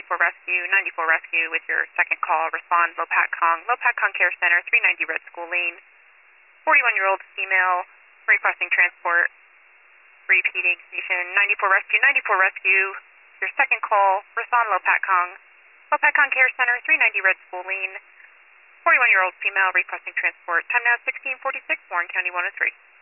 94 Rescue, 94 Rescue with your second call. Respond Lopat Kong Care Center, 390 Red School Lane. 41-year-old female requesting transport. Repeating station 94 Rescue, 94 Rescue. Your second call. Respond Lopat Kong Care Center, 390 Red School Lane. 41-year-old female requesting transport. Time now 16:46, Warren County 103.